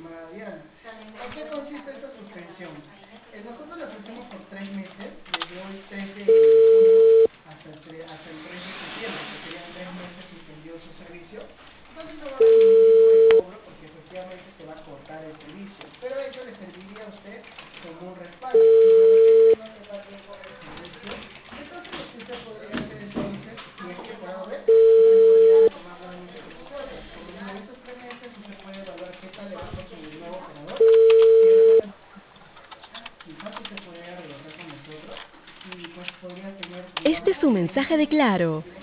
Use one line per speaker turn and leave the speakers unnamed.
llamada Diana. ¿En qué consiste esta suspensión? Nosotros la ofrecemos por 3 meses, desde hoy 13 de junio hasta el 3 de septiembre, que serían 3 meses suspendido su servicio. Entonces no va a haber ningún tipo de cobro porque efectivamente se va a cortar el servicio. Pero eso le serviría a usted como un respaldo. Si de repente no se va a poder correr el servicio, entonces lo que usted podría hacer entonces, si es que por haber, usted podría retomar nuevamente con nosotros. Como digo, en esos 3 meses usted puede evaluar qué tal le va con su nuevo operador. Si de repente quizás usted podría regresar con nosotros y pues podría tener,
Este es
digamos,
un
un
mensaje de
servicio
Claro.